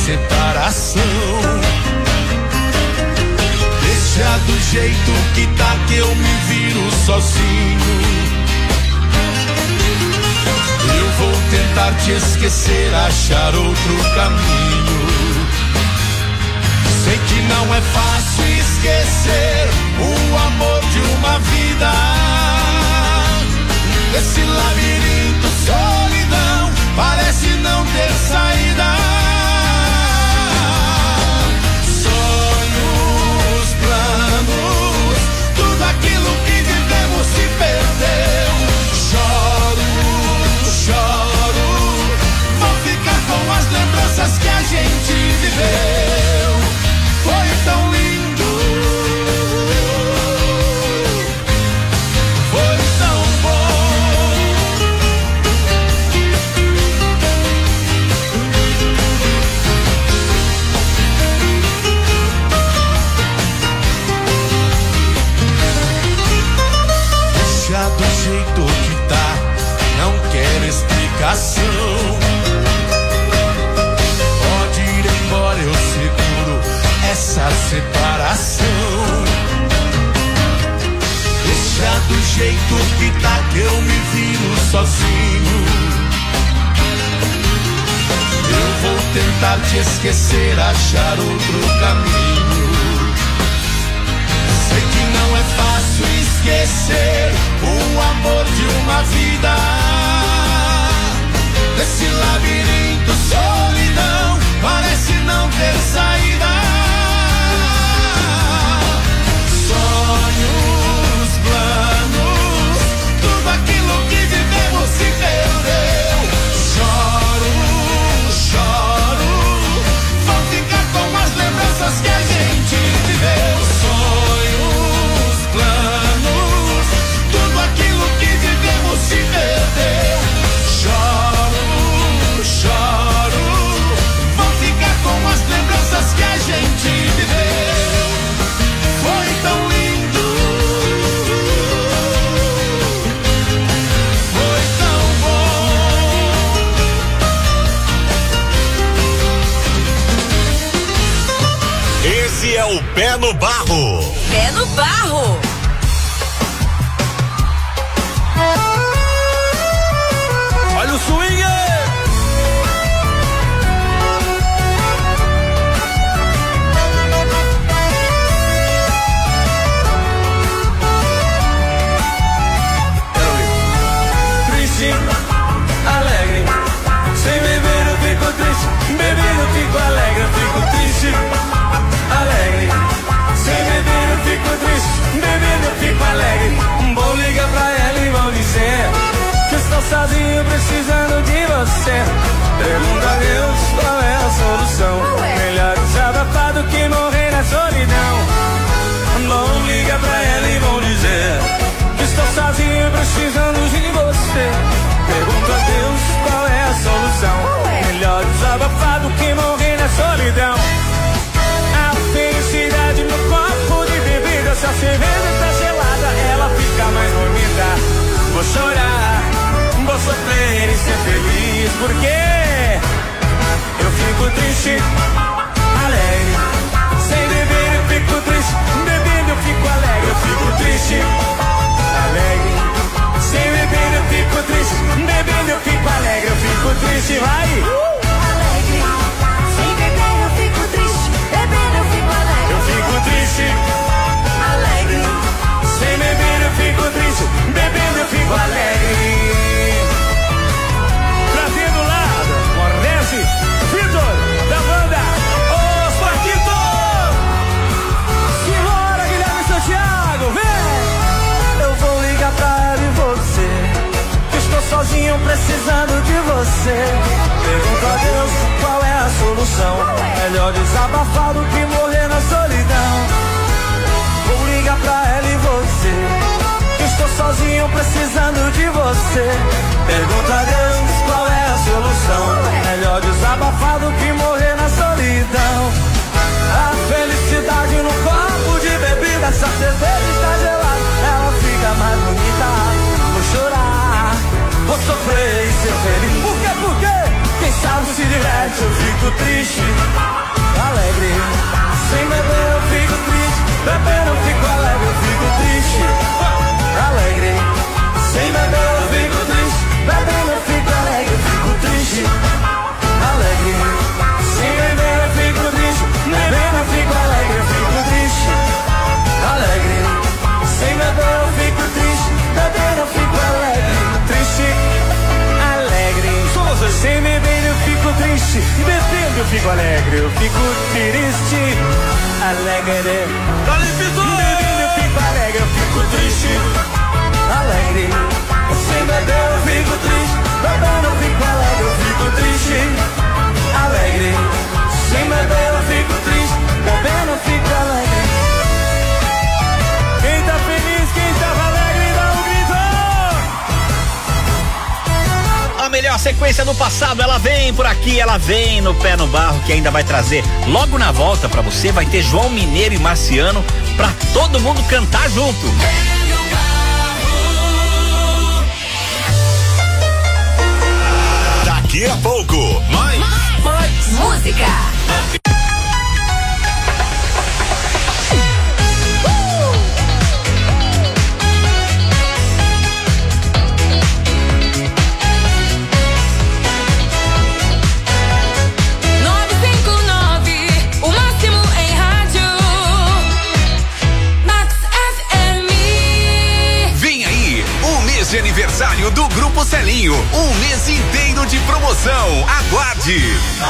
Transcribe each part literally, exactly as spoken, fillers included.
separação. Deixa do jeito que tá que eu me viro sozinho. Eu vou tentar te esquecer, achar outro caminho. Sei que não é fácil esquecer o amor de uma vida. Esse labirinto, solidão, parece não ter saída. Sonhos, planos, tudo aquilo que vivemos se perdeu. Choro, choro, vou ficar com as lembranças que a gente viveu. Foi tão lindo, foi tão bom. Deixa do jeito que tá, não quero explicação. Pode ir embora, eu seguro essa separação. Deixa do jeito que tá que eu me viro sozinho. Eu vou tentar te esquecer, achar outro caminho. Sei que não é fácil esquecer o amor de uma vida. Desse labirinto, solidão, parece não ter saída. Sonhos, planos, tudo aquilo que vivemos se perdeu. Choro, choro, vou ficar com as lembranças que a gente viveu. Sonhos, planos, tudo aquilo que vivemos se perdeu. Choro, choro, vou ficar com as lembranças que a gente viveu. Foi tão lindo, foi tão bom. Esse é o Pé no Barro. Pé no Barro. Olha o swing! Triste, alegre. Sem beber eu fico triste. Bebendo eu fico alegre. Eu fico triste, alegre. Sem beber eu fico triste. Bebendo eu fico alegre. Vou ligar pra ela e vou dizer que estou sozinho precisando de você. Pergunta a Deus qual é a solução. Melhor desabafar do que morrer na solidão. Vou ligar pra ela e vou dizer que estou sozinho precisando de você. Pergunta a Deus qual é a solução. Melhor desabafar do que morrer na solidão. A felicidade no copo de bebida. Se a cerveja tá gelada, ela fica mais bonita. Vou chorar, vou sofrer e ser feliz, porque eu fico triste, alegre. Sem beber eu fico triste, bebendo eu fico alegre. Eu fico triste, alegre. Sem beber eu fico triste, bebendo eu fico alegre. Eu fico triste, vai! Alegre. Sem beber eu fico triste, bebendo eu fico alegre. Eu fico triste, Alegre. sem beber eu fico triste, bebendo eu fico alegre. Trazendo lá, Morrece, Vitor, da banda Os Paquitos. Simbora, Guilherme Santiago, vem! Eu vou ligar pra ela e você, que estou sozinho precisando de você. Pergunto a Deus qual é a solução. Melhor desabafar do que morrer na solidão. Vou ligar pra ela e você, que estou sozinho precisando de você. Pergunto a Deus qual é a solução. Melhor desabafar do que morrer na solidão. A felicidade no copo de bebida. Se a cerveja está gelada, ela fica mais bonita. Vou chorar, vou sofrer e ser feliz. Por quê, por quê? Quem Gustavo se diverte, eu fico triste, alegre. Sem beber eu fico triste, bebendo eu fico alegre, eu fico triste, alegre. Sem beber eu fico triste, bebendo eu fico alegre, eu fico triste, alegre. Sem beber eu fico triste, bebendo eu fico alegre, eu fico triste, alegre. Sem beber eu fico triste, bebendo eu fico alegre, triste, alegre. Sem beber eu fico triste, bebendo eu fico alegre, eu fico triste, alegre. Bebendo eu fico alegre, eu fico triste, alegre. Sem beber eu fico triste, bebendo eu fico alegre, eu fico triste, alegre. Sem beber eu fico triste, bebendo eu fico alegre. Quem tá feliz, quem tá alegre, dá um grito. A melhor sequência do passado, ela vem por aqui, ela vem no Pé no Barro, que ainda vai trazer logo na volta pra você, vai ter João Mineiro e Marciano pra todo mundo cantar junto. Daqui a pouco, mais, mais música. De aniversário do Grupo Celinho, um mês inteiro de promoção. Aguarde!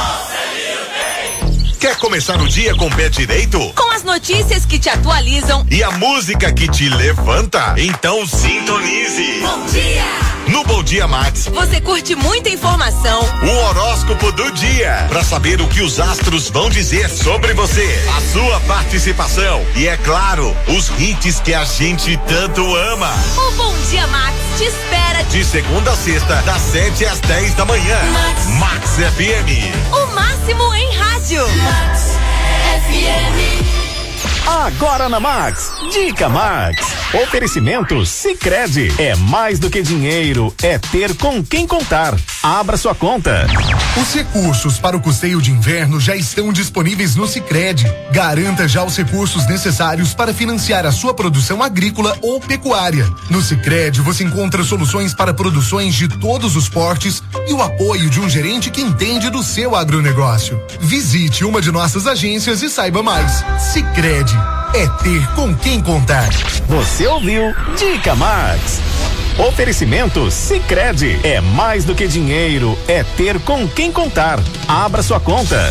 Quer começar o dia com o pé direito? Com as notícias que te atualizam e a música que te levanta? Então sintonize! Bom dia! No Bom Dia Max, você curte muita informação. O horóscopo do dia, para saber o que os astros vão dizer sobre você, a sua participação e, é claro, os hits que a gente tanto ama. O Bom Dia Max te espera de segunda a sexta, das sete às dez da manhã. Max, Max F M. O máximo em rádio. Max F M. Agora na Max, Dica Max. Oferecimento Sicredi. É mais do que dinheiro, é ter com quem contar. Abra sua conta. Os recursos para o custeio de inverno já estão disponíveis no Sicredi. Garanta já os recursos necessários para financiar a sua produção agrícola ou pecuária. No Sicredi você encontra soluções para produções de todos os portes e o apoio de um gerente que entende do seu agronegócio. Visite uma de nossas agências e saiba mais. Sicredi. É ter com quem contar. Você ouviu Dica Max. Oferecimento Sicredi. É mais do que dinheiro, é ter com quem contar. Abra sua conta.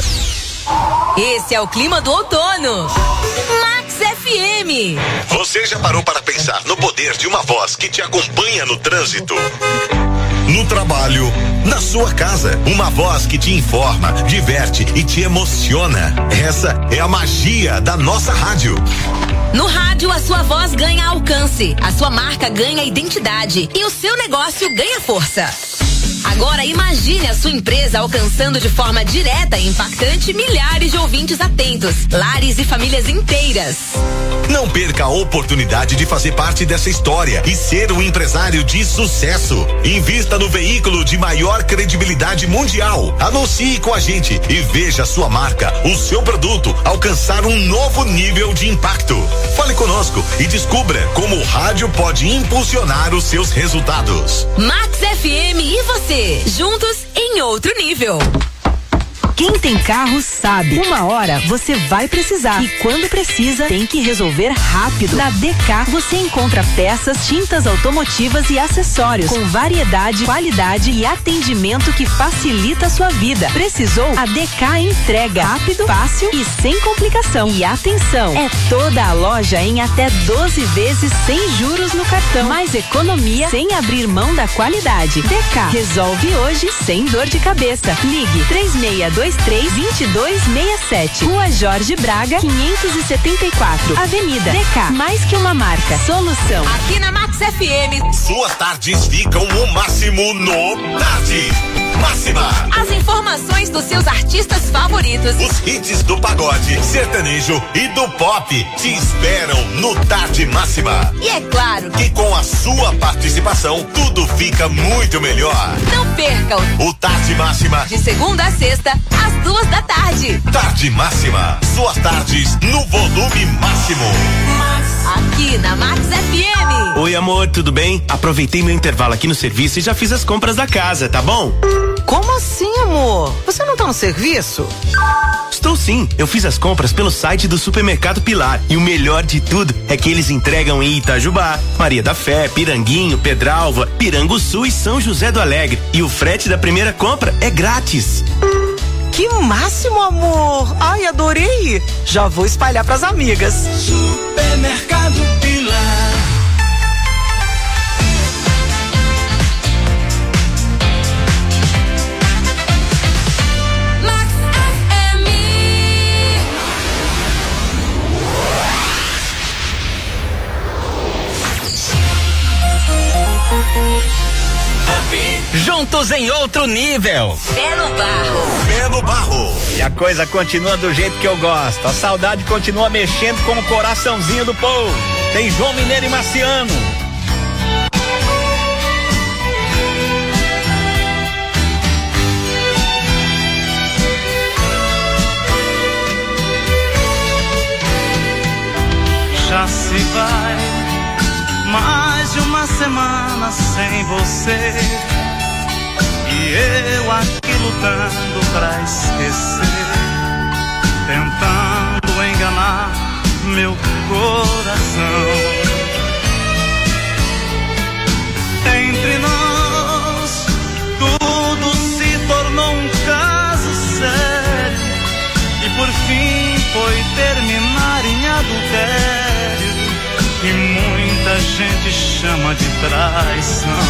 Esse é o clima do outono. Max F M. Você já parou para pensar no poder de uma voz que te acompanha no trânsito? No trabalho, na sua casa, uma voz que te informa, diverte e te emociona. Essa é a magia da nossa rádio. No rádio, a sua voz ganha alcance, a sua marca ganha identidade e o seu negócio ganha força. Agora imagine a sua empresa alcançando de forma direta e impactante milhares de ouvintes atentos, lares e famílias inteiras. Não perca a oportunidade de fazer parte dessa história e ser um empresário de sucesso. Invista no veículo de maior credibilidade mundial. Anuncie com a gente e veja a sua marca, o seu produto alcançar um novo nível de impacto. Fale conosco e descubra como o rádio pode impulsionar os seus resultados. Max F M e você, juntos em outro nível. Quem tem carro sabe, uma hora você vai precisar e quando precisa tem que resolver rápido. Na D K você encontra peças, tintas automotivas e acessórios com variedade, qualidade e atendimento que facilita a sua vida. Precisou? A D K entrega rápido, fácil e sem complicação. E atenção, é toda a loja em até doze vezes sem juros no cartão. Mais economia sem abrir mão da qualidade. D K resolve hoje sem dor de cabeça. Ligue três seis dois três, dois dois seis sete. Rua Jorge Braga, quinhentos e setenta e quatro. Avenida D K. Mais que uma marca. Solução. Aqui na Max F M. Suas tardes ficam o máximo no Tarde. Máxima. As informações dos seus artistas favoritos. Os hits do pagode, sertanejo e do pop te esperam no Tarde Máxima. E é claro que com a sua participação tudo fica muito melhor. Não percam o Tarde Máxima de segunda a sexta às duas da tarde. Tarde Máxima, suas tardes no volume máximo. Aqui na Max F M. Oi, amor, tudo bem? Aproveitei meu intervalo aqui no serviço e já fiz as compras da casa, tá bom? Como assim, amor? Você não tá no serviço? Estou sim, eu fiz as compras pelo site do Supermercado Pilar e o melhor de tudo é que eles entregam em Itajubá, Maria da Fé, Piranguinho, Pedralva, Piranguçu e São José do Alegre, e o frete da primeira compra é grátis. Que máximo, amor! Ai, adorei! Já vou espalhar pras amigas. Supermercado Pilar. Juntos em outro nível. Pé no barro. Pé no barro. E a coisa continua do jeito que eu gosto. A saudade continua mexendo com o coraçãozinho do povo. Tem João Mineiro e Marciano. Já se vai mais de uma semana sem você, e eu aqui lutando pra esquecer, tentando enganar meu coração. Entre nós tudo se tornou um caso sério, e por fim foi terminar em adultério, que muita gente chama de traição.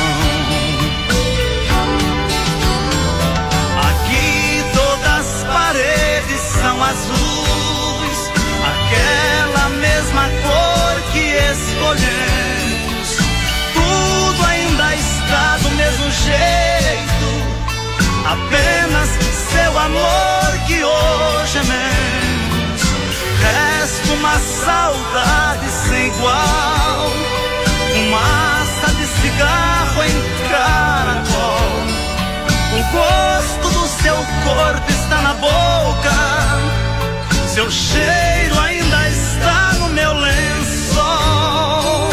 Aqui todas as paredes são azuis, aquela mesma cor que escolhemos. Tudo ainda está do mesmo jeito, apenas seu amor que hoje é menos. Resta uma saudade sem igual, fumaça de cigarro em caracol. O gosto do seu corpo está na boca, seu cheiro ainda está no meu lençol.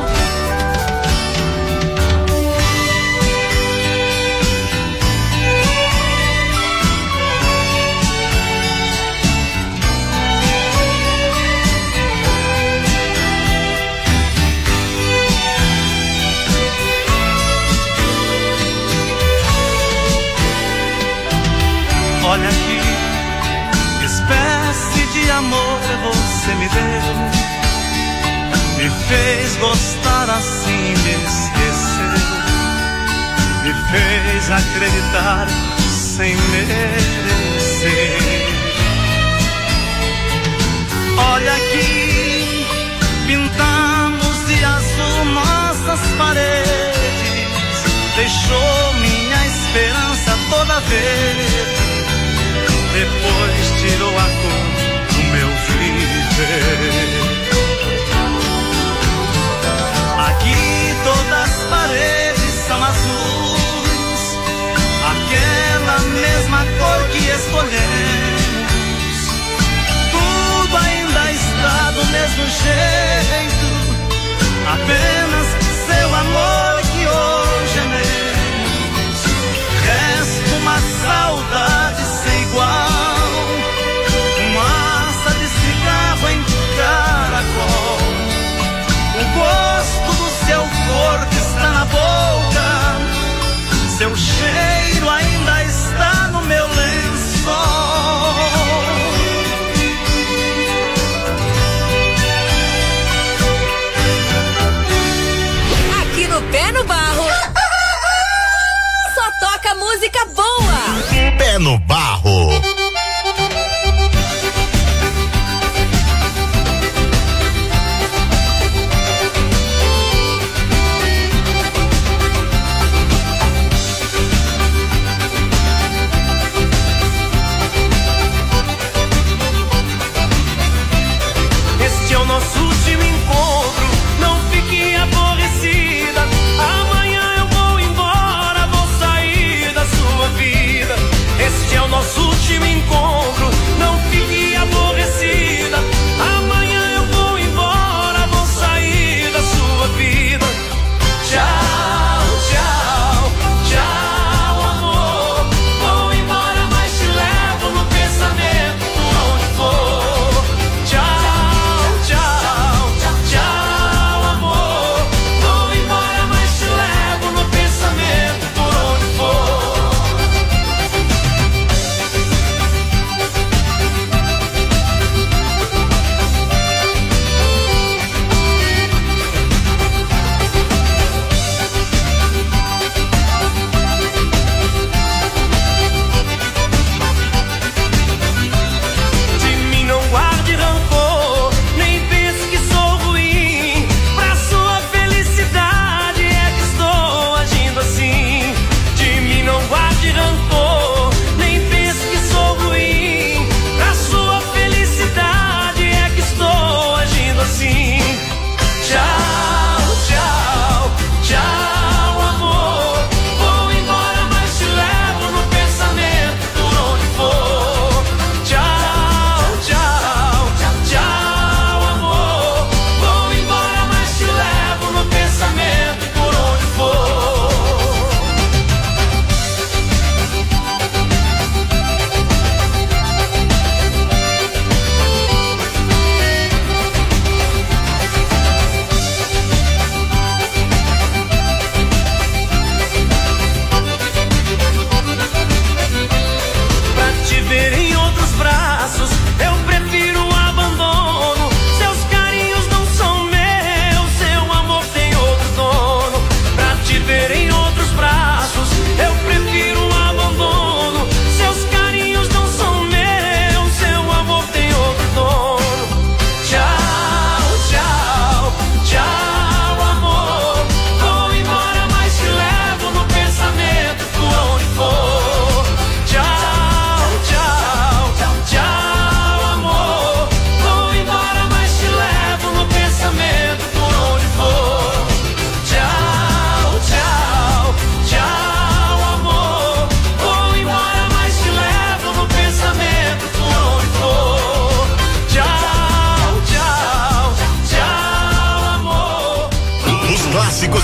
Olha aqui, que espécie de amor você me deu, me fez gostar assim, me esqueceu, me fez acreditar sem merecer. Olha aqui, pintamos de azul nossas paredes, deixou minha esperança toda verde, depois tirou a cor do meu viver. Aqui todas as paredes são azuis, aquela mesma cor que escolhemos. Tudo ainda está do mesmo jeito, apenas seu amor que hoje é menos. Resta uma saudade sem igual, fumaça de cigarro em caracol. O gosto do seu corpo está na boca, seu cheiro ainda está no meu lençol. Aqui no Pé no Barro só toca música boa. Pé no Barro.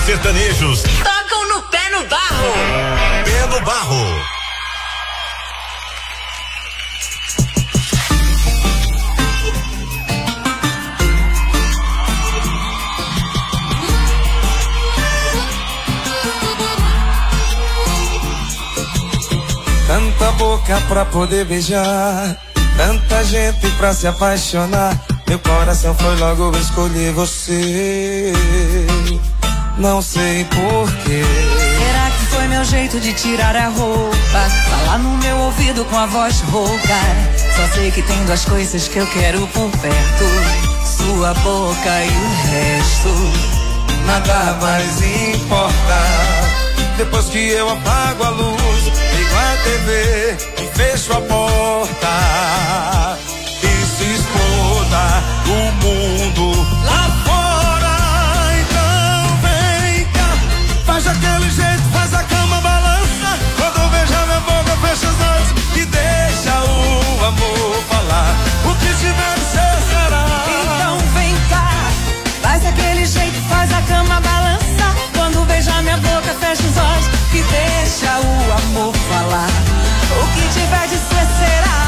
sertanejos Tocam no Pé no Barro. Pé no Barro. Tanta boca pra poder beijar, tanta gente pra se apaixonar. Meu coração foi logo escolher você. Não sei porquê. Será que foi meu jeito de tirar a roupa? Falar no meu ouvido com a voz rouca. Só sei que tem duas coisas que eu quero por perto: sua boca e o resto. Nada mais importa. Depois que eu apago a luz, ligo a T V e fecho a porta, e se exploda o mundo lá fora. Então vem cá, faz aquele jeito, faz a cama balança. Quando beijar minha boca, fecha os olhos e deixa o amor falar. O que tiver de ser será. Então vem cá, faz aquele jeito, faz a cama balança. Quando beijar minha boca, fecha os olhos e deixa o amor falar. O que tiver de ser será.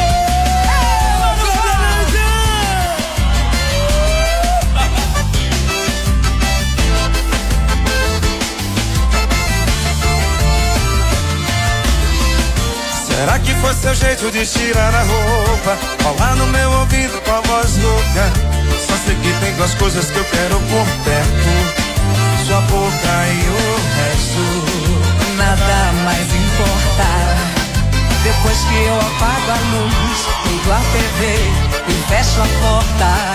Será que foi seu jeito de tirar a roupa? Falar no meu ouvido com a voz louca. Só sei que tem duas coisas que eu quero por perto: sua boca e o resto. Nada mais importa. Depois que eu apago a luz, ligo a T V e fecho a porta,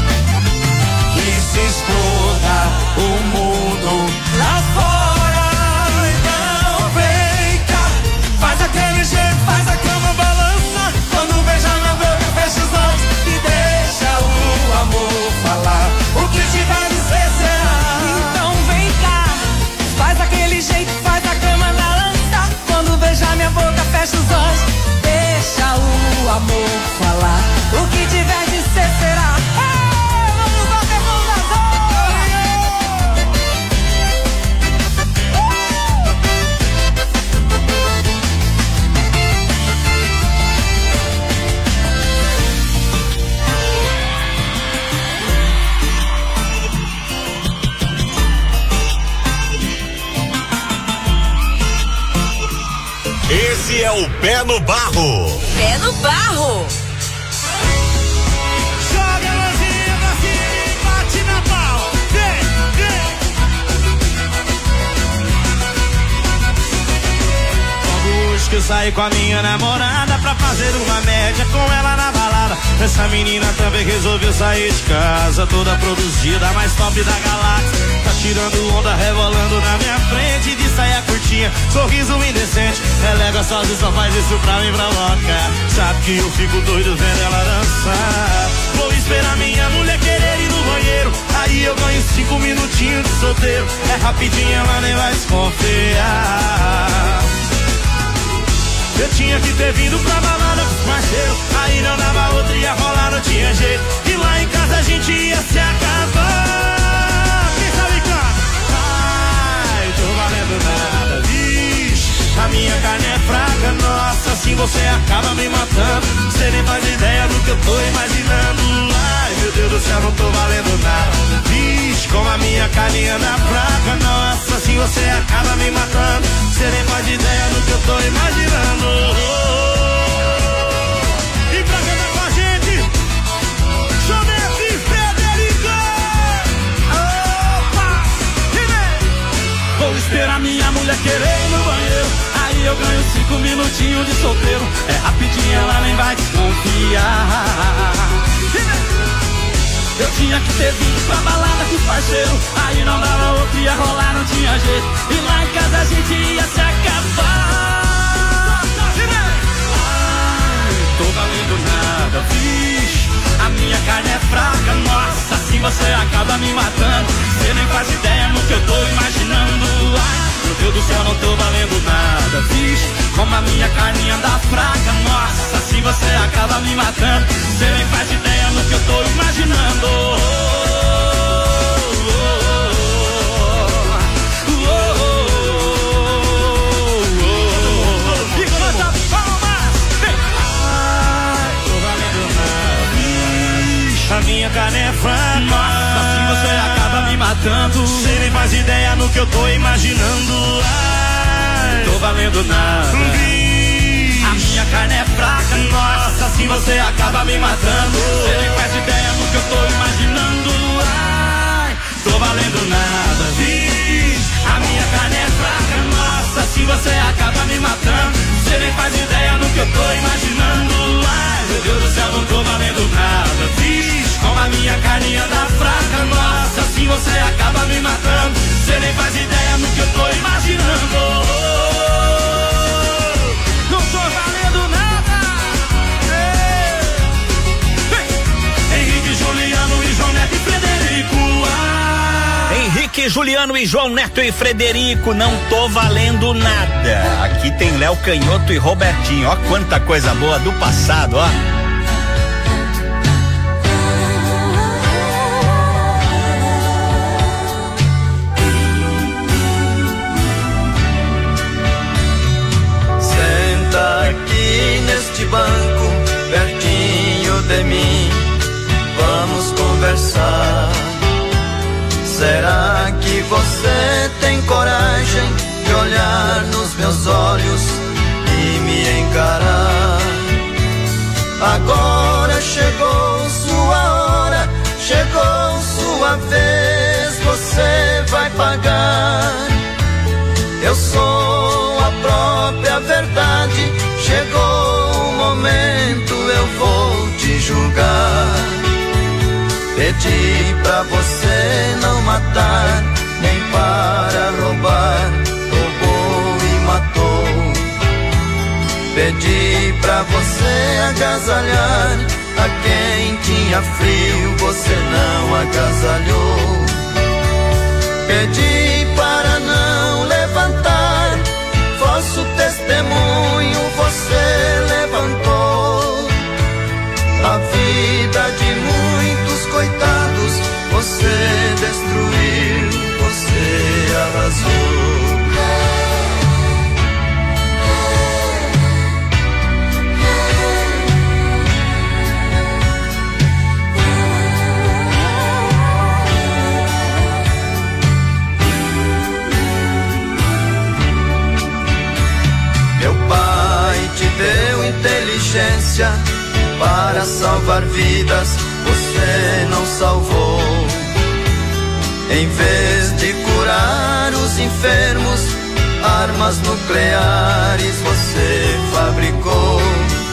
e se exploda o mundo lá fora. Então vem cá, faz aquele jeito, faz a cama balança. Quando beijar minha boca, fecha os olhos e deixa o amor falar. O que tiver de ser será. então vem cá, faz aquele jeito, faz a cama balança. Quando beijar minha boca, fecha os olhos, deixa o amor falar. O que tiver de ser será. Ei, vamos bater Esse é o Pé no Barro. Pé no Barro. Joga a mãozinha pra cima e bate na pau. Vem, vem. Logo hoje que eu saí com a minha namorada pra fazer uma média com ela na balada. Essa menina também resolveu sair de casa, toda produzida, mais top da galáxia. Tá tirando onda, rebolando na minha frente, de saia curtinha, sorriso indecente. Relega sozinho, só faz isso pra me provocar. Sabe que eu fico doido vendo ela dançar. Vou esperar minha mulher querer ir no banheiro, aí eu ganho cinco minutinhos de solteiro. É rapidinho, ela nem vai desconfiar. Eu tinha que ter vindo pra balada com os parceiros, aí não dava outra, ia rolar, não tinha jeito. E lá em casa a gente ia se acabar. Quem sabe canta? Ai, tô valendo nada, vixe. A minha carne é fraca, nossa, assim você acaba me matando. Você nem faz ideia do que eu tô imaginando. Ai, meu Deus do céu, não tô valendo nada, vixe. Como a minha carne anda fraca, nossa, assim você acaba me matando. Você nem faz ideia do que eu tô imaginando. E pra cantar com a gente, Jonete e Frederico. Opa! E vem! Vou esperar minha mulher querer ir no banheiro, aí eu ganho cinco minutinhos de solteiro. É rapidinho, ela nem vai desconfiar. E vem! Eu tinha que ter vindo pra balada com os parceiros, aí não dava outro, ia rolar, não tinha jeito. E lá em casa a gente ia se acabar. Ai, tô valendo nada, vixe. A minha carne é fraca, nossa, assim você acaba me matando. Você nem faz ideia no que eu tô imaginando. Ai, meu Deus do céu, não tô valendo nada, vixe. Como a minha carne anda fraca, nossa, assim você acaba me matando. Você nem faz ideia no que eu tô imaginando. carne é fraca. Nossa, assim você acaba me matando. Cê nem faz ideia no que eu tô imaginando. Ai, tô valendo nada. A minha carne é fraca. Nossa, assim você acaba me matando. Cê nem faz ideia no que eu tô imaginando. Ai, tô valendo nada. Viz, a minha carne é fraca. Nossa, assim você acaba me matando. Cê nem faz ideia no que eu tô imaginando. Ai, meu Deus do céu, não tô valendo nada. Fiz como a minha carne anda fraca. Nossa, assim você acaba me matando. Cê nem faz ideia no que eu tô imaginando. Não tô valendo nada. Ei. Ei. Henrique, Juliano e João Neto e Frederico. Ah. Henrique, Juliano e João Neto e Frederico, não tô valendo nada. Aqui tem Léo Canhoto e Robertinho. Ó quanta coisa boa do passado, ó. Senta aqui neste banco, pertinho de mim, vamos conversar. Será que você tem coragem de olhar nos meus olhos e me encarar? Agora chegou sua hora, chegou sua vez, você vai pagar. Eu sou a própria verdade, chegou o momento, eu vou te julgar. Pedi pra você não matar, nem para roubar, roubou e matou. Pedi pra você agasalhar a quem tinha frio, você não agasalhou. Pedi para não levantar, vosso testemunho você levantou. A vida de muitos coitados você destruiu, você arrasou. Meu pai te deu inteligência para salvar vidas, você não salvou. Em vez de curar os enfermos, armas nucleares você fabricou.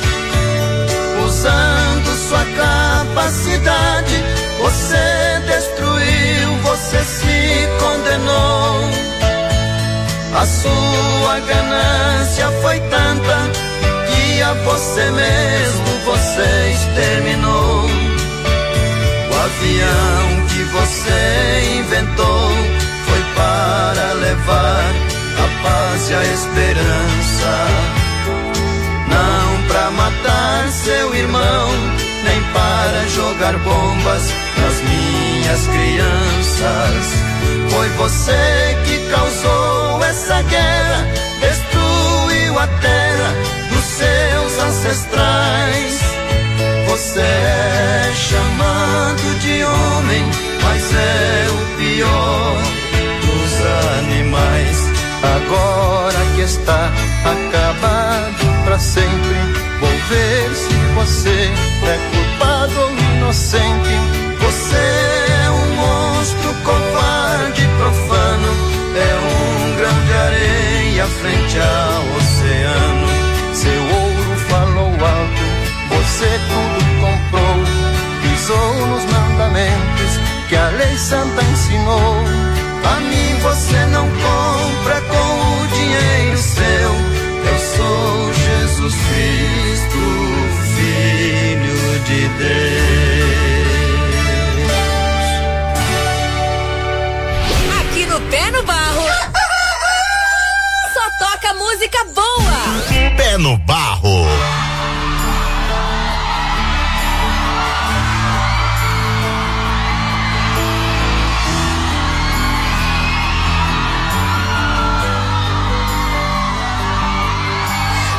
Usando sua capacidade, você destruiu, você se condenou. A sua ganância foi tanta que a você mesmo você exterminou. O avião que você inventou foi para levar a paz e a esperança, não para matar seu irmão, nem para jogar bombas nas minhas crianças. Foi você que causou essa guerra, destruiu a terra dos seus ancestrais. Você é chamado de homem, mas é o pior dos animais. Agora que está acabado pra sempre, vou ver se você é culpado ou inocente. Você é um monstro covarde, profano, é um grão de areia frente ao oceano. Seu ouro falou alto, você tudo comprou, pisou nos mandamentos que a lei santa ensinou. A mim você não compra com o dinheiro seu. Eu sou Jesus Cristo, Filho de Deus. Aqui no Pé no Barro só toca música boa. Pé no Barro.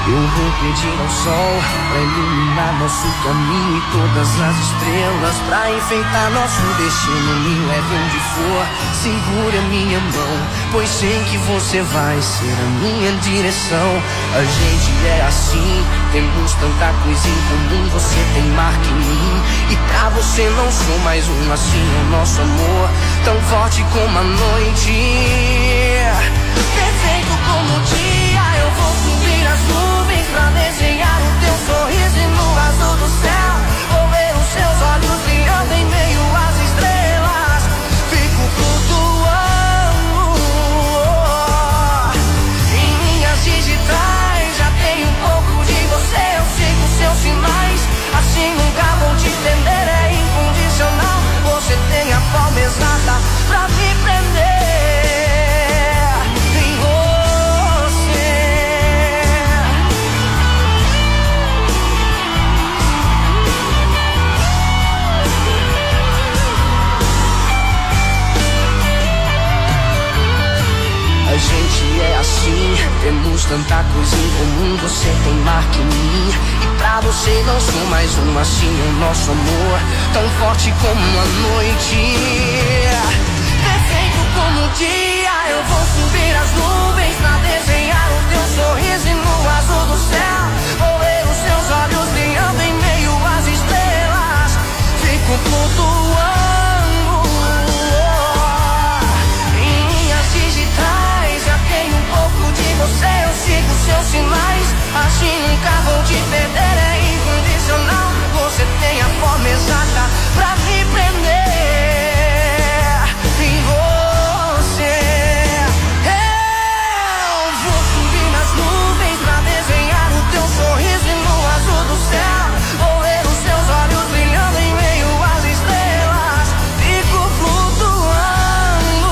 Eu vou pedir ao sol pra iluminar nosso caminho e todas as estrelas pra enfeitar nosso destino. Me leve onde for, segure a minha mão, pois sei que você vai ser a minha direção. A gente é assim, temos tanta coisa em comum. Você tem marca em mim e pra você não sou mais um. Assim é o nosso amor, tão forte como a noite, perfeito como o dia. Eu vou subir as nuvens pra desenhar o teu sorriso e no azul do céu vou ver os seus olhos brilhando em meio às estrelas. Fico flutuando em minhas digitais, já tenho um pouco de você, eu sigo seus sinais. Assim nunca vou te entender, é incondicional. Você tem a palma exata pra me prender. A gente é assim, temos tanta coisa em comum. Você tem marca em mim e pra você não sou mais um. Assim é o nosso amor, tão forte como a noite, perfeito como o dia. Eu vou subir as nuvens pra desenhar o teu sorriso e no azul do céu vou ver os seus olhos brilhando em meio às estrelas. Fico flutuando em minhas digitais, já tenho um pouco de você, eu sigo seus sinais. Assim nunca vou te perder, é incondicional. Você tem a forma exata pra me prender em você. Eu vou subir nas nuvens pra desenhar o teu sorriso e no azul do céu vou ver os seus olhos brilhando em meio às estrelas. Fico flutuando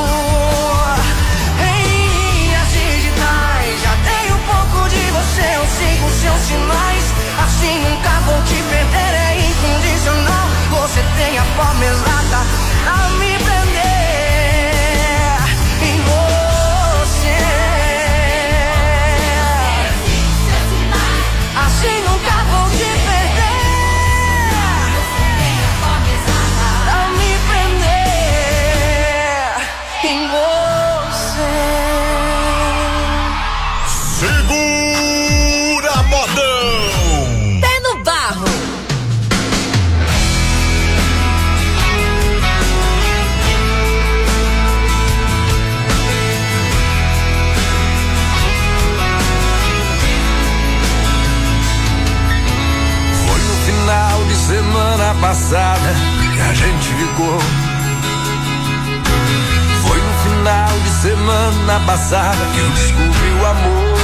em minhas digitais, já tenho um pouco de você, eu sigo seus sinais. Assim nunca vou te perder, é incondicional. Você tem a forma exata pra me prender em você. Assim nunca vou te perder, pra me prender em você. Segura, modão! Pé no barro. Foi no final de semana passada que a gente ficou. Foi no final de semana passada que eu descobri o amor.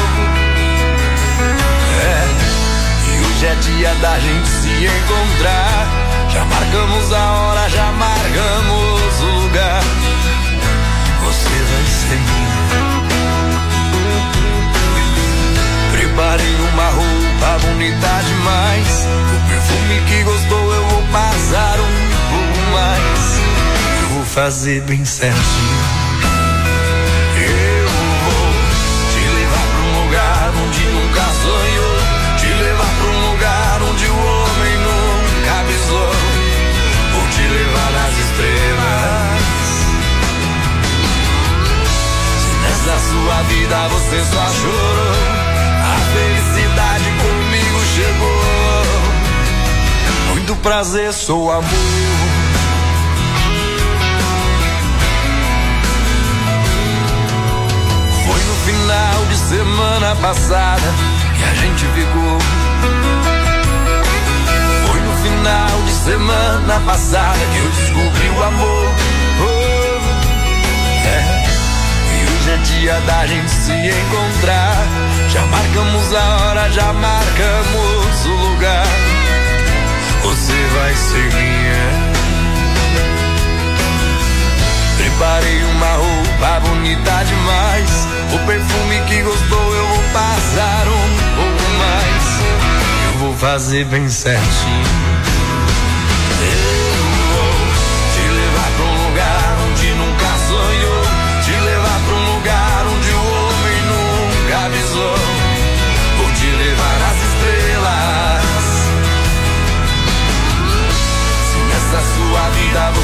É, e hoje é dia da gente se encontrar. Já marcamos a hora, já marcamos o lugar. Você vai ser minha. Preparei uma roupa bonita demais. O perfume que gostou eu vou passar um pouco mais. Eu vou fazer bem certinho. Eu vou te levar pra um lugar onde nunca sonhou. Te levar pra um lugar onde o homem nunca avisou. Vou te levar nas estrelas. Se nessa sua vida você só chorou, a felicidade comigo chegou. Muito prazer, sou amor. Foi no final de semana passada que a gente ficou. Foi no final de semana passada que eu descobri o amor. Oh, é. E hoje é dia da gente se encontrar. Já marcamos a hora, já marcamos o lugar. Você vai ser minha. Preparei uma roupa bonita demais. O perfume que gostou eu vou passar um pouco mais. Eu vou fazer bem certinho. Eu vou te levar pra um lugar onde nunca sonhou. Te levar pra um lugar onde o homem nunca avisou. Vou te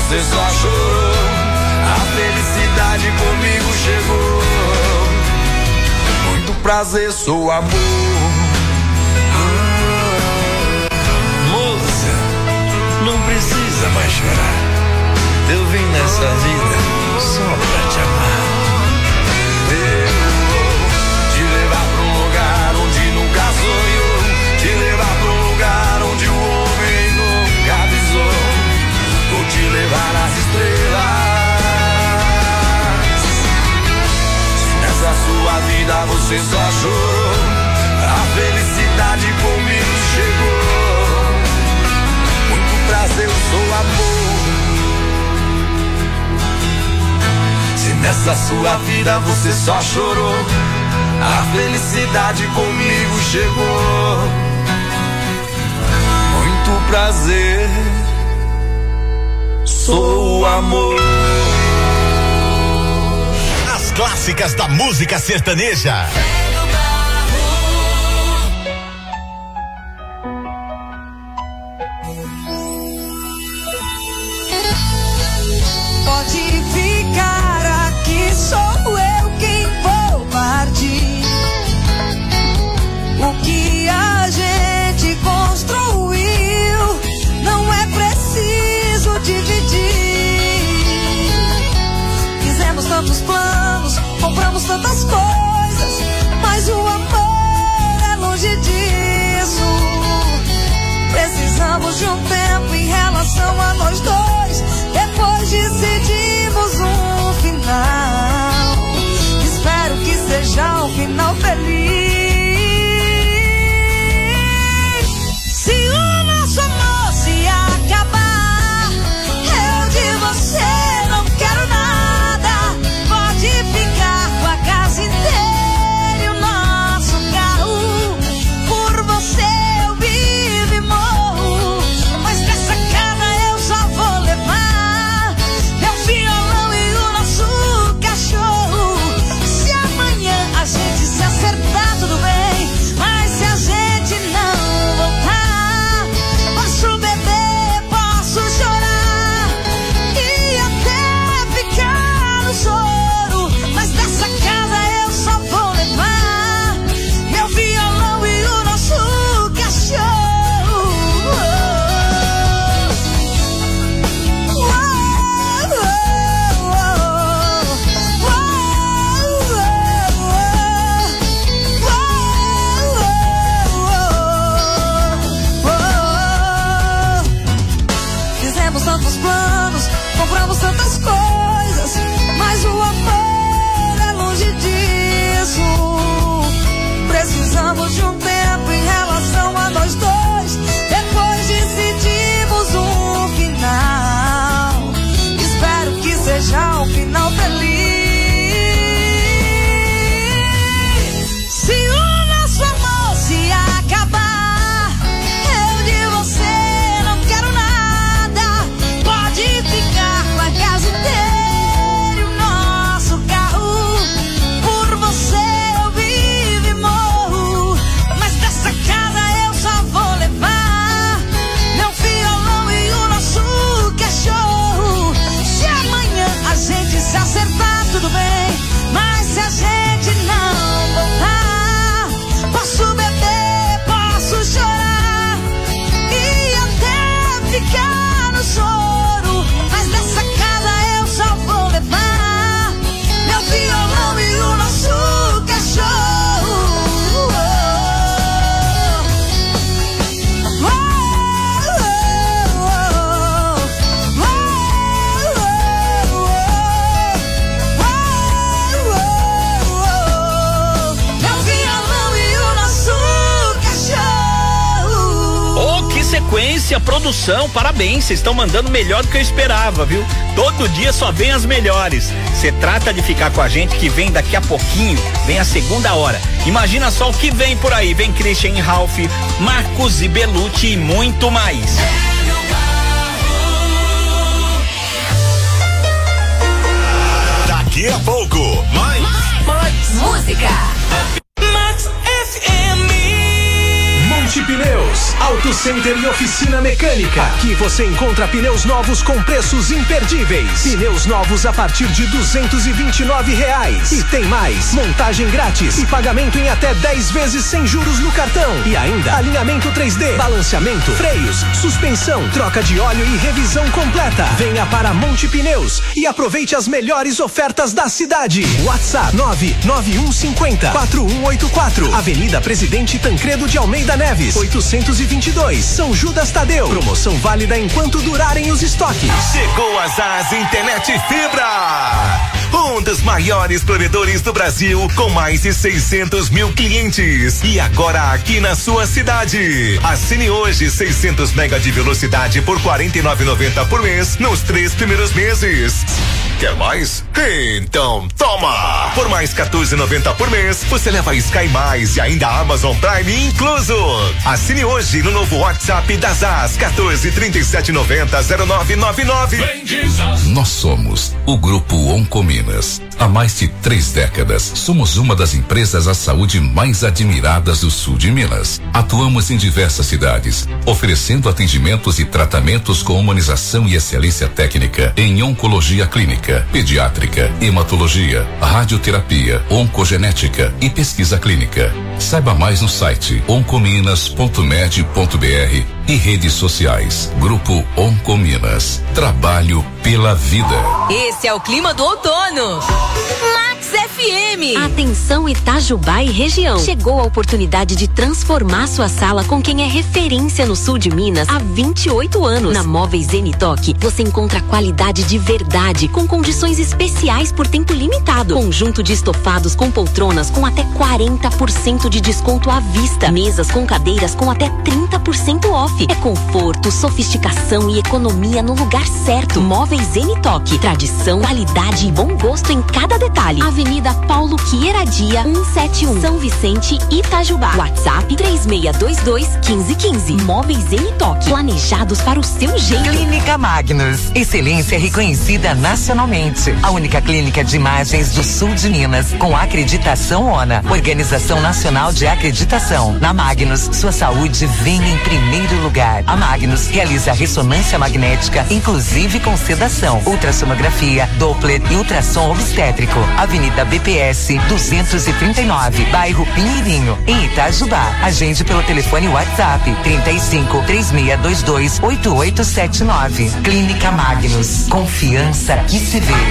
você só chorou. A felicidade comigo chegou. Muito prazer, sou amor. Ah, moça, não precisa mais chorar. Eu vim nessa vida só pra te amar. Eu vou te levar pra um lugar onde nunca sonhou. Te levar pra um lugar onde o homem nunca avisou. Vou te levar às estrelas. Nessa sua vida você só chorou. A felicidade comigo chegou. Muito prazer, eu sou amor. Se nessa sua vida você só chorou, a felicidade comigo chegou. Muito prazer, sou amor. As clássicas da música sertaneja. Pode ficar aqui, sou eu quem vou partir. O que a gente construiu não é preciso dividir. Fizemos tantos planos, compramos tantas coisas, mas o amor é longe disso. Precisamos de um tempo em relação a nós dois. Depois decidimos um final. Espero que seja um final feliz. Se o nosso amor se acabar, eu de você não quero nada. Pode ficar com a casa inteira e o nosso carro. Por você eu vivo e morro, mas dessa casa eu só vou levar meu violão e o nosso cachorro. Se amanhã a gente se acertar, tudo bem, mas se a gente não voltar, posso beber, posso chorar e até ficar no choro, mas dessa casa eu só vou levar meu violão e o nosso cachorro. Fizemos tantos planos, compramos tantas coisas, mas o amor é longe disso. Precisamos de um tempo em relação a nós dois. Depois decidimos um final. Espero que seja um final feliz. Se o nosso amor se acabar, eu de você não quero nada. Pode ficar com a casa inteira e o nosso carro. Por você eu vivo e morro, mas dessa casa eu só vou levar meu violão e o nosso cachorro. Se amanhã a gente se acertar, tudo bem, mas se a gente não voltar, posso beber, posso chorar e até ficar no choro, mas dessa casa eu só vou levar meu violão e o nosso cachorro. Meu violão e o nosso cachorro. Ô, que sequência, produção, parabéns, vocês estão mandando melhor do que eu esperava, viu? Todo dia só vem as melhores. Você trata de ficar com a gente que vem daqui a pouquinho, vem a segunda hora. Imagina só o que vem por aí, vem Christian Ralph, Marcos e Belucci e muito mais. Daqui a pouco, mais, Música. Max F M. Monte Pneus, Pneus, Auto Center e Oficina Mecânica. Aqui você encontra pneus novos com preços imperdíveis. Pneus novos a partir de duzentos e vinte e nove reais. E tem mais, montagem grátis e pagamento em até dez vezes sem juros no cartão. E ainda alinhamento três D, balanceamento, freios, suspensão, troca de óleo e revisão completa. Venha para Monte Pneus e aproveite as melhores ofertas da cidade. WhatsApp nove nove um cinco zero quatro um oito quatro. Avenida Presidente Tancredo de Almeida Neves, oitocentos e vinte e dois, São Judas Tadeu. Promoção válida enquanto durarem os estoques. Chegou a Zaz Internet Fibra. Um dos maiores provedores do Brasil, com mais de seiscentos mil clientes. E agora aqui na sua cidade. Assine hoje seiscentos mega de velocidade por quarenta e nove reais e noventa centavos por mês nos três primeiros meses. Quer mais? Então toma! Por mais quatorze reais e noventa centavos por mês, você leva Sky Mais e ainda Amazon Prime incluso. Assine hoje no novo WhatsApp da Zaz, quatorze, trinta e sete, noventa, zero nove nove nove. Nós somos o Grupo Oncominas. Há mais de três décadas, somos uma das empresas à saúde mais admiradas do sul de Minas. Atuamos em diversas cidades, oferecendo atendimentos e tratamentos com humanização e excelência técnica em oncologia clínica, pediátrica, hematologia, radioterapia, oncogenética e pesquisa clínica. Saiba mais no site oncominas ponto med ponto br e redes sociais. Grupo Oncominas. Trabalho pela vida. Esse é o clima do outono. Max F M. Atenção Itajubá e região. Chegou a oportunidade de transformar sua sala com quem é referência no sul de Minas há vinte e oito anos. Na Móveis Zenitoque, você encontra qualidade de verdade com condições especiais por tempo limitado. Conjunto de estofados com poltronas com até quarenta por cento de desconto à vista. Mesas com cadeiras com até trinta por cento off. É conforto, sofisticação e economia no lugar certo. Móveis Zenitoque. Tradição, qualidade e bom gosto em cada detalhe. Avenida Paulo Quieradia, cento e setenta e um, São Vicente, Itajubá. WhatsApp três seis dois dois, um cinco um cinco. Móveis Zenitoque. Planejados para o seu jeito. Clínica Magnus. Excelência reconhecida nacionalmente. A única clínica de imagens do sul de Minas com acreditação ONA. Organização Nacional de Acreditação. Na Magnus, sua saúde vem em primeiro lugar. A Magnus realiza ressonância magnética, inclusive com sedação, ultrassonografia, Doppler e ultrassom obstétrico. Avenida B P S duzentos e trinta e nove, bairro Pinheirinho, em Itajubá. Agende pelo telefone WhatsApp trinta e cinco, três seis dois dois, oito oito sete nove. Clínica Magnus. Confiança que se vê.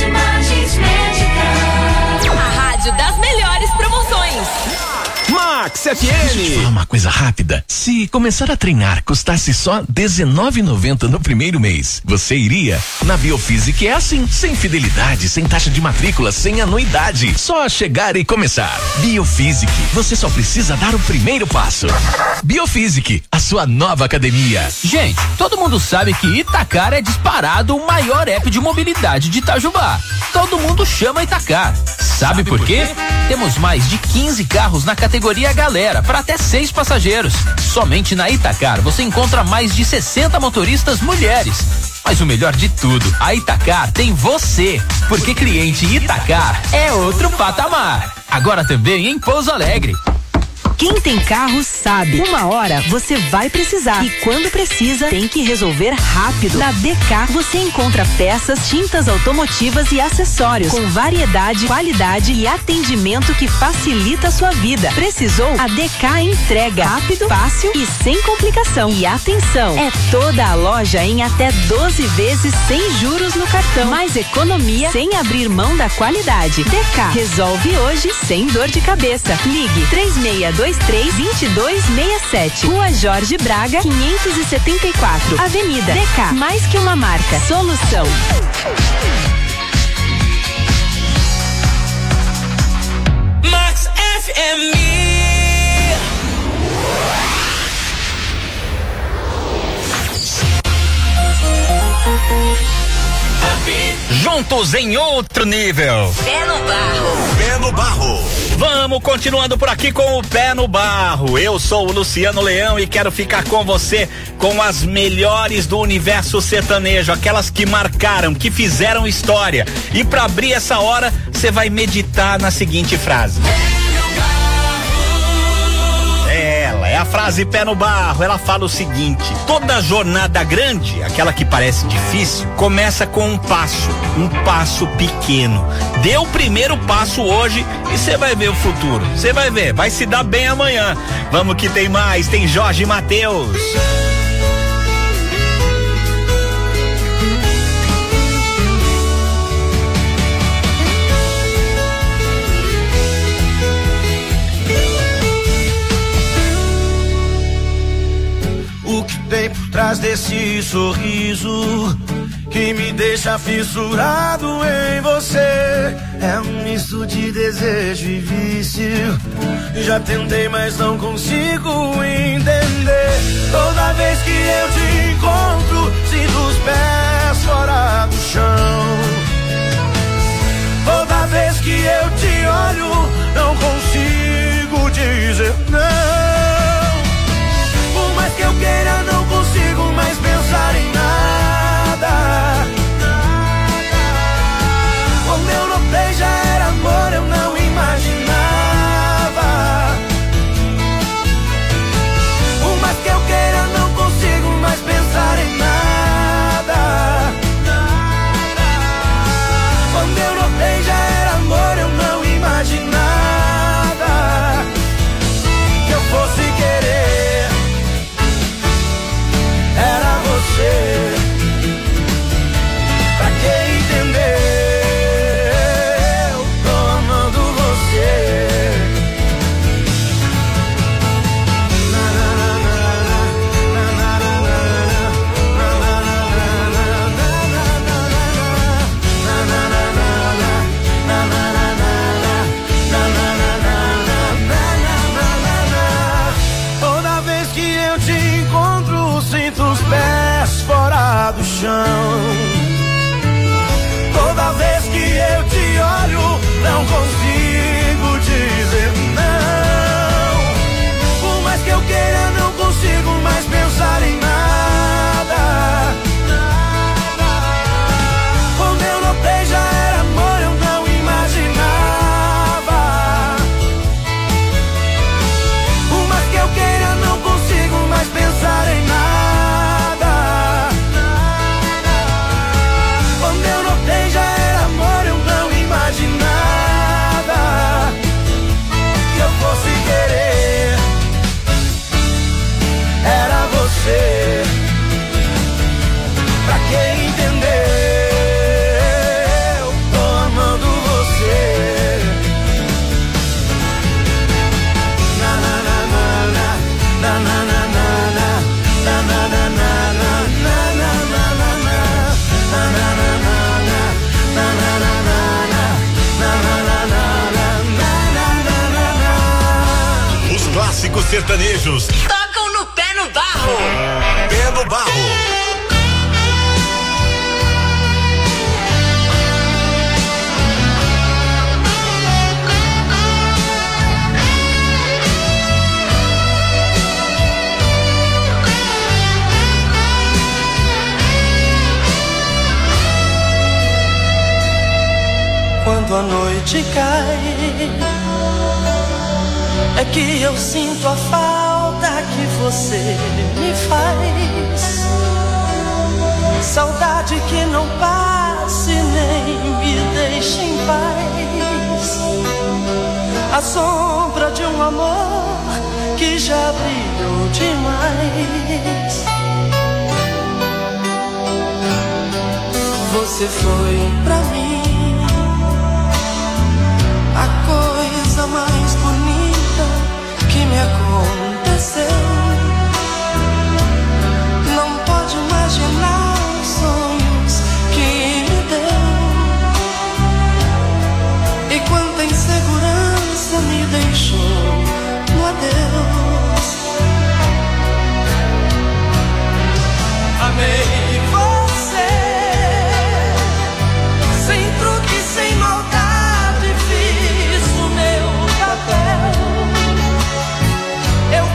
A rádio das melhores promoções. Max F M. Deixa eu te falar uma coisa rápida. Se começar a treinar custasse só dezenove reais e noventa centavos no primeiro mês, você iria? Na Biofísica é assim, sem fidelidade, sem taxa de matrícula, sem anuidade. Só chegar e começar. Biofísica, você só precisa dar o primeiro passo. Biofísica, a sua nova academia. Gente, todo mundo sabe que Itacar é disparado o maior app de mobilidade de Itajubá. Todo mundo chama Itacar. Sabe, Sabe por quê? quê? Temos mais de quinze carros na categoria Galera, para até seis passageiros. Somente na Itacar você encontra mais de sessenta motoristas mulheres. Mas o melhor de tudo, a Itacar tem você, porque cliente Itacar é outro patamar. Agora também em Pouso Alegre. Quem tem carro sabe. Uma hora você vai precisar. E quando precisa, tem que resolver rápido. Na D K você encontra peças, tintas automotivas e acessórios com variedade, qualidade e atendimento que facilita a sua vida. Precisou? A D K entrega rápido, fácil e sem complicação. E atenção, é toda a loja em até doze vezes sem juros no cartão. Mais economia sem abrir mão da qualidade. D K resolve hoje sem dor de cabeça. Ligue três seis dois três, dois dois seis sete. Rua Jorge Braga, quinhentos e setenta e quatro. Avenida D K. Mais que uma marca. Solução. Max F M. Juntos em outro nível. Pé no barro. Pé no barro. Vamos continuando por aqui com o Pé no Barro. Eu sou o Luciano Leão e quero ficar com você com as melhores do universo sertanejo, aquelas que marcaram, que fizeram história. E para abrir essa hora, você vai meditar na seguinte frase. Ela é a a frase pé no barro, ela fala o seguinte: toda jornada grande, aquela que parece difícil, começa com um passo, um passo pequeno. Dê o primeiro passo hoje e você vai ver o futuro. Você vai ver, vai se dar bem amanhã. Vamos que tem mais, tem Jorge Mateus. O que tem por trás desse sorriso que me deixa fissurado em você? É um misto de desejo e vício. Já tentei, mas não consigo entender. Toda vez que eu te encontro, sinto os pés fora do chão. Toda vez que eu te olho, não consigo dizer não. Por mais que eu queira, não consigo mais pensar em nada. Quando eu notei já era amor, eu não imaginava. Por mais que eu queira, não consigo mais pensar em nada. Quando eu notei já era amor, eu não imaginava que eu fosse querer. Era você. Pra que entender? Eu tô amando você. Toda vez que eu te encontro, sinto os pés fora do chão. Toda vez que eu te olho, não consigo dizer não. Por mais que eu queira, não consigo mais pensar em nada. Quando eu notei já era amor, eu não imaginava. Por mais que eu queira, não consigo mais pensar em nada. Quando eu notei já era amor, eu não imaginava que eu fosse querer. Era você. Pra que entender? Eu tô amando você. Na na na na na na na na na na na na na Os clássicos sertanejos. Tocam no pé no barro. Pé no barro. Quando a noite cai, é que eu sinto a falta que você me faz. Saudade que não passe nem me deixe em paz. A sombra de um amor que já brilhou demais. Você foi pra mim a coisa mais bonita que me aconteceu. Não pode imaginar os sonhos que me deu. E quanta insegurança me deixou no adeus. Amei você, sem truque, sem maldade, fiz o meu papel. Eu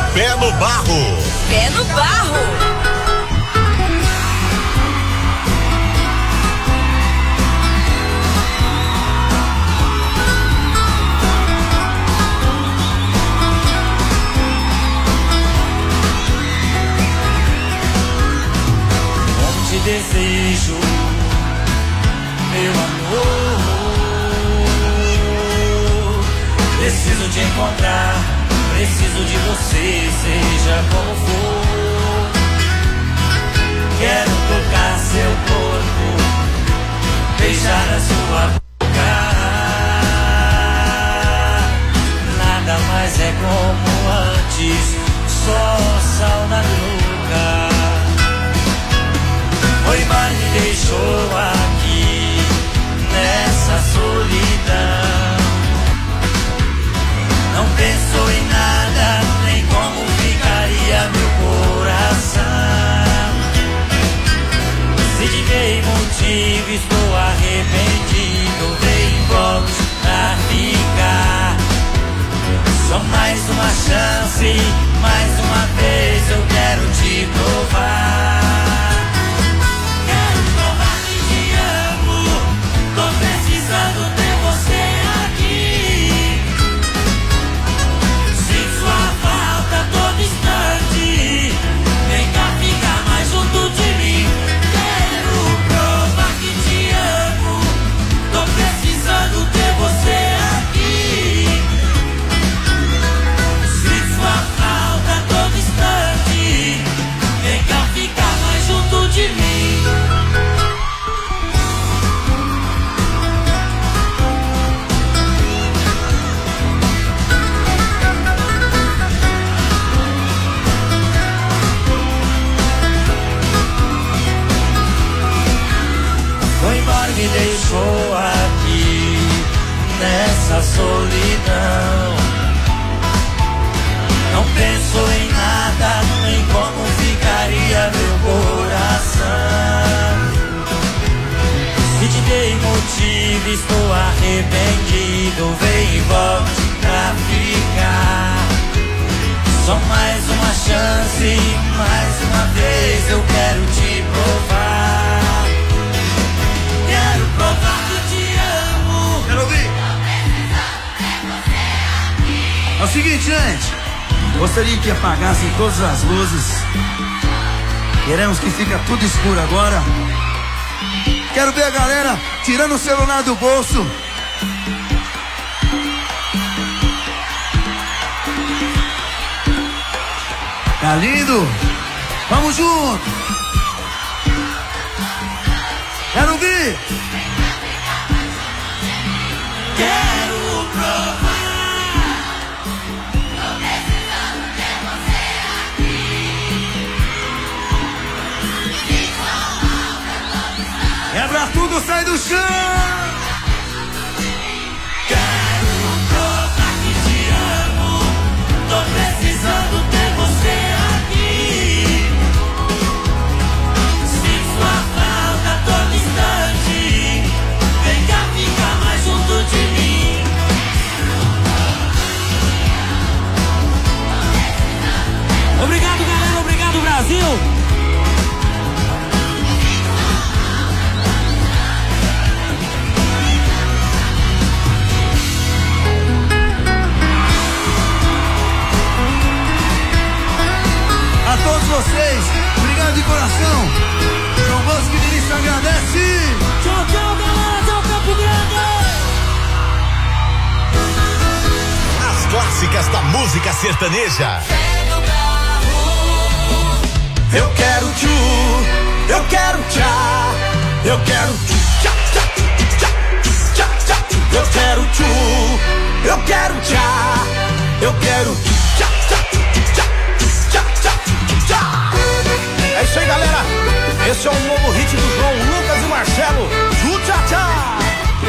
Pé no Barro. Pé no Barro. Te desejo, meu amor. Preciso te encontrar, preciso de você, seja como for. Quero tocar seu corpo, beijar a sua boca. Nada mais é como antes, só saudade louca. Foi, mas me deixou aqui nessa solidão. Não pensou em nada, nem como ficaria meu coração. Se te dei motivo, estou arrependido. Vem e volte pra ficar. Só mais uma chance, mais uma vez eu quero te provar. Precisando ter você aqui. Sinto sua falta todo instante. Vem cá ficar mais junto de mim. Quero provar que te amo. Tô precisando ter você aqui. Sinto sua falta todo instante. Vem cá ficar mais junto de mim. Me deixou aqui nessa solidão. Não pensou em nada, nem como ficaria meu coração. Se te dei motivo, estou arrependido. Vem e volte pra ficar. Só mais uma chance, mais uma vez eu quero te provar. Quero provar que te amo. Quero ouvir. É o seguinte, gente. Gostaria que apagassem todas as luzes. Queremos que fique tudo escuro agora. Quero ver a galera tirando o celular do bolso. Tá lindo? Vamos junto. Quero ouvir. Quero provar. Tô precisando ter você aqui. Quebra tudo, sai do chão. Quero provar que te amo. Tô precisando ter você aqui. Sinto sua falta todo instante. Vem cá ficar mais junto de mim. Obrigado, galera. Obrigado, Brasil. A todos vocês, obrigado de coração. João Bosco e Denise agradece. Tchau, tchau, galera. Tchau, Campo Grande. As clássicas da música sertaneja. Eu quero tchu, eu quero tchá, eu quero tchá, tchá, tchá, tchá, tchá. Eu quero tchu, eu quero tchá, eu quero tchá, tchá, tchá, tchá, tchá, tchá. É isso aí, galera. Esse é o novo hit do João Lucas e Marcelo. Tchu, tchá, tchá.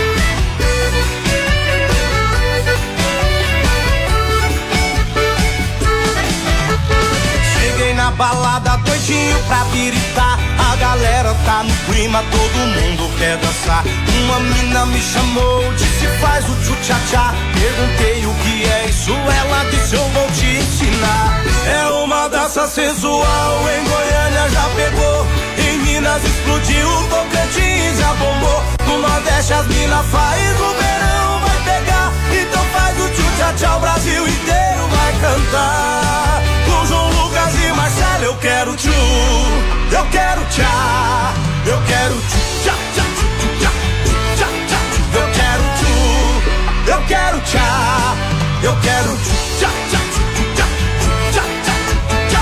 Cheguei na balada doidinho pra piritar. A galera tá no clima, todo mundo quer dançar. Uma mina me chamou, disse faz o tchu-tchá-tchá. Perguntei o que é isso, ela disse eu vou te ensinar. É uma dança sensual, em Goiânia já pegou, em Minas explodiu, o Tocantins já bombou, no Nordeste as mina faz, no verão vai pegar, então faz o tchu-tchá-tchá, o Brasil inteiro vai cantar. Com João Lucas e Marcelo eu quero tchu, eu quero tchá, eu quero tchá, tchá, tchá, tchá, tchá, eu quero tchu, eu quero tchá, eu quero tchá, tchá, tchá, tchá, tchá, tchá.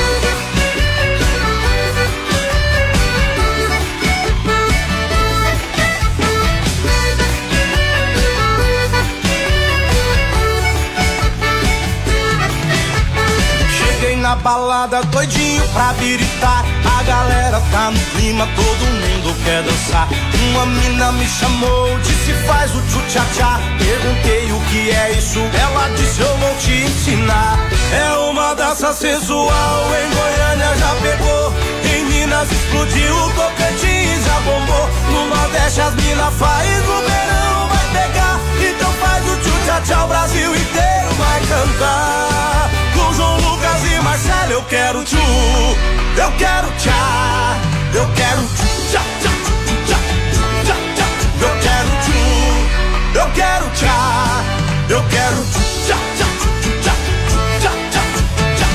Cheguei na balada doidinho pra biritar, a galera tá no clima, todo mundo quer dançar. Uma mina me chamou, disse faz o tchu-tchá-tchá. Perguntei o que é isso, ela disse eu vou te ensinar. É uma dança sensual, em Goiânia já pegou, em Minas explodiu, o Tocantins já bombou, no Nordeste as mina faz, no verão vai pegar, então faz o tchu-tchá-tchá, o Brasil inteiro vai cantar. Com João Lucas e Marcelo eu quero tchu, eu quero tchá, eu quero tchá, tchá, tchá, tchá, tchá, eu quero tchu, eu quero tchá, eu quero tchá, tchá, tchá, tchá, tchá, tchá.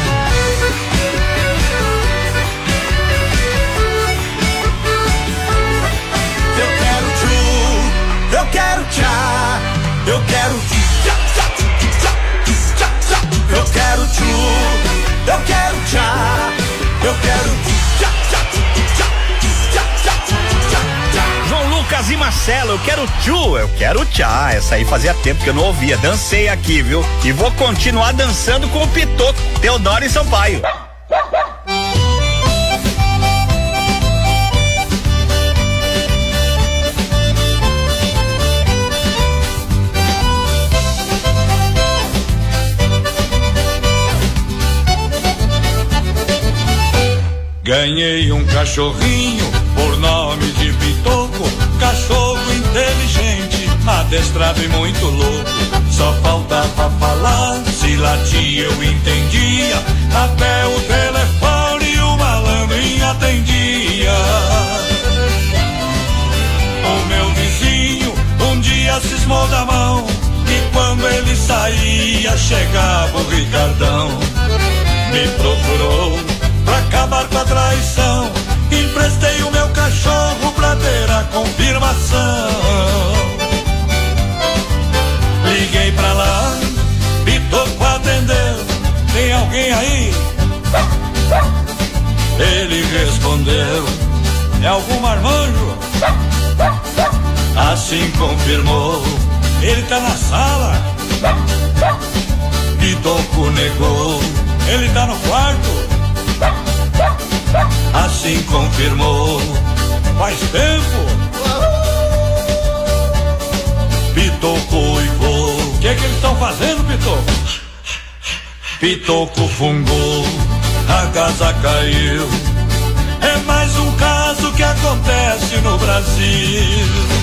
Eu quero tchu, eu quero tchá, eu quero tchá, tchá, tchá, tchá, tchá, eu quero tchu, eu quero tchá, eu quero tchá, tchá, tchá, tchá, tchá, tchá, tchá. João Lucas e Marcelo, eu quero tchu, eu quero tchá. Essa aí fazia tempo que eu não ouvia. Dancei aqui, viu? E vou continuar dançando com o Pitoco, Teodoro e Sampaio. Ganhei um cachorrinho por nome de Pitoco, cachorro inteligente, adestrado e muito louco. Só faltava falar, se latia eu entendia, até o telefone o malandrinho atendia. O meu vizinho um dia cismou da mão, e quando ele saía chegava o Ricardão. Me procurou pra acabar com a traição, emprestei o meu cachorro pra ter a confirmação. Liguei pra lá, Pitoco atendeu, tem alguém aí? Ele respondeu, é algum marmanjo? Assim confirmou, ele tá na sala? Pitoco negou, ele tá no quarto? Assim confirmou, faz tempo? Pitoco uivou, o que é que eles estão fazendo, Pitoco? Pitoco fungou, a casa caiu, é mais um caso que acontece no Brasil.